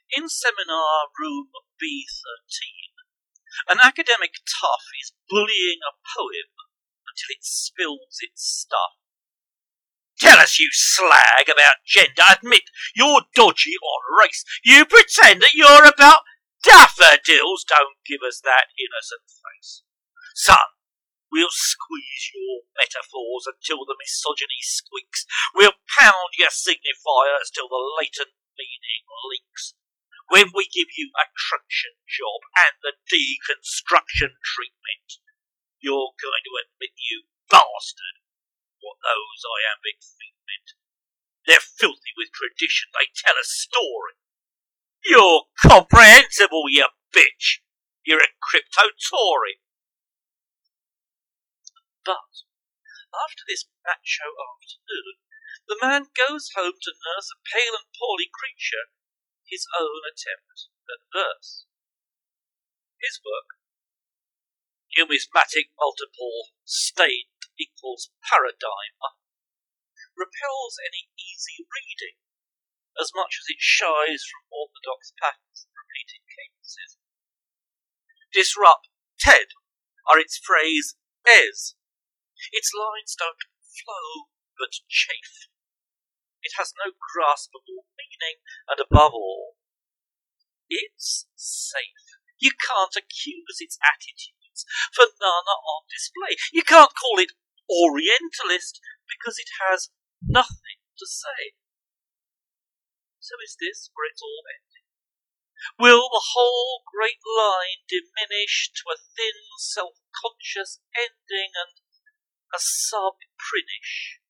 In seminar room B13, an academic tough is bullying a poem until it spills its stuff. Tell us, you slag, about gender. Admit you're dodgy on race. You pretend that you're about daffodils. Don't give us that innocent face. Son, we'll squeeze your metaphors until the misogyny squeaks. We'll pound your signifiers till the latent meaning leaks. When we give you a traction job and the deconstruction treatment, you're going to admit, you bastard, what those iambic feet meant. They're filthy with tradition, they tell a story. You're comprehensible, you bitch. You're a crypto-Tory. But after this macho afternoon, the man goes home to nurse a pale and poorly creature, his own attempt at verse. His work, numismatic multiple stained equals paradigm, repels any easy reading, as much as it shies from orthodox patterns and repeated cadences. Disrupt, Ted, are its phrase es. Its lines don't flow, but chafe. It has no graspable meaning, and above all, it's safe. You can't accuse its attitudes, for none are on display. You can't call it Orientalist, because it has nothing to say. So is this where it's all ending? Will the whole great line diminish to a thin, self-conscious ending and a sub-prinish